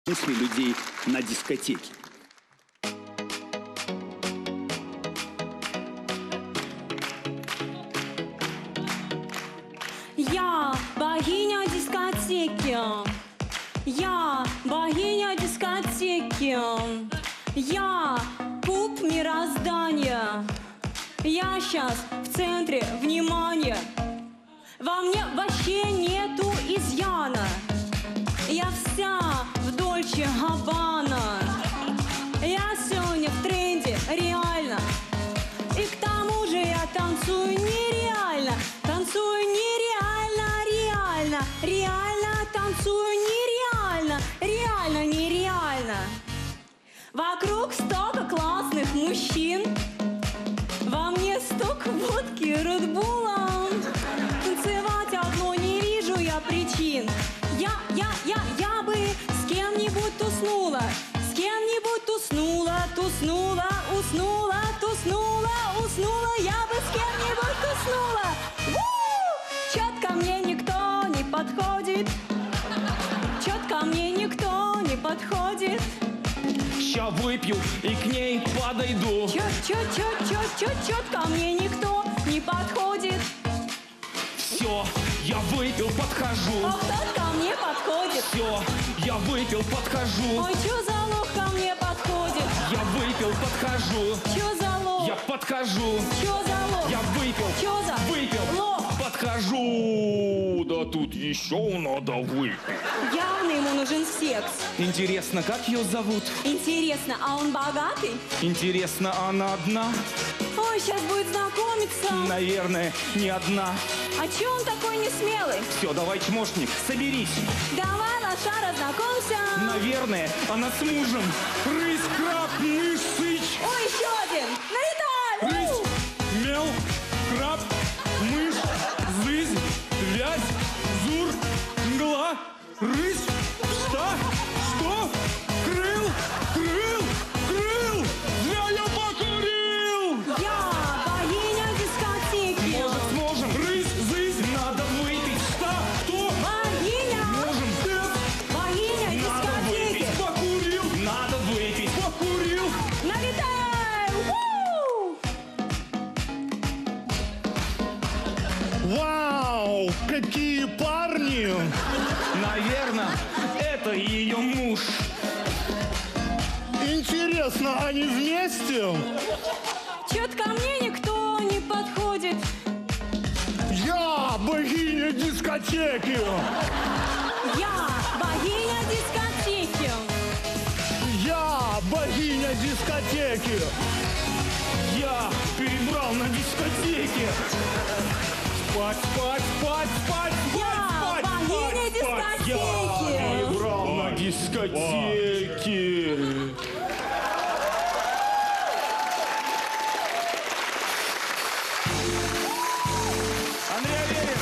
мысли людей на дискотеке. Я богиня дискотеки. Я богиня дискотеки. Я пуп мироздания. Я сейчас в центре внимания. Во мне вообще нету изъяна. Я вся в Дольче Габбана. Я сегодня в тренде, реально. И к тому же я танцую нереально. Танцую нереально, реально. Реально танцую нереально. Реально, нереально. Вокруг столько классных мужчин. Во мне столько водки Редбула. Танцевать одно не вижу я причин. Я бы с кем-нибудь туснула. С кем-нибудь туснула, туснула, уснула, туснула, уснула. Я бы с кем-нибудь туснула. Чёт ко мне никто не подходит. Чёт ко мне никто не подходит. Ща выпью и к ней подойду. Чёт ко мне никто не подходит. Все, я выпил, подхожу. Ох, тот ко мне подходит. Все, я выпил, подхожу. Ой, чё за лох ко мне подходит? Я выпил, подхожу. Чё за лох? Я подхожу. Чё за лох? Я выпил. Чё за выпил. лох? Подхожу. Да тут еще надо выпить. Явно ему нужен секс. Интересно, как ее зовут? Интересно, а он богатый? Интересно, она одна? Ой, сейчас будет знакомиться. Наверное, не одна. А чё он такой несмелый? Все, давай, чмошник, соберись. Давай, лошара, знакомься. Наверное, она с мужем. Рысь, краб, мышь, сыч. Ой, еще один. Налетай! Рысь, мел, краб, мышь, зызнь, вязь, зур, мгла, рысь, что? Крыл, я покурил! Я богиня дискотеки. Может, сможем, рысь, зызнь, надо выпить, кто? Богиня. Можем, Богиня надо дискотеки. выпить, покурил, надо выпить, покурил. Налетай! Вау, какие парни! Наверное, это ее муж. Интересно, они вместе? Чёт ко мне никто не подходит. Я богиня дискотеки! Я богиня дискотеки. Я богиня дискотеки! Я перебрал на дискотеке. Спать. Я богиня дискотеки. Я перебрал на дискотеке. Андрей Аверин.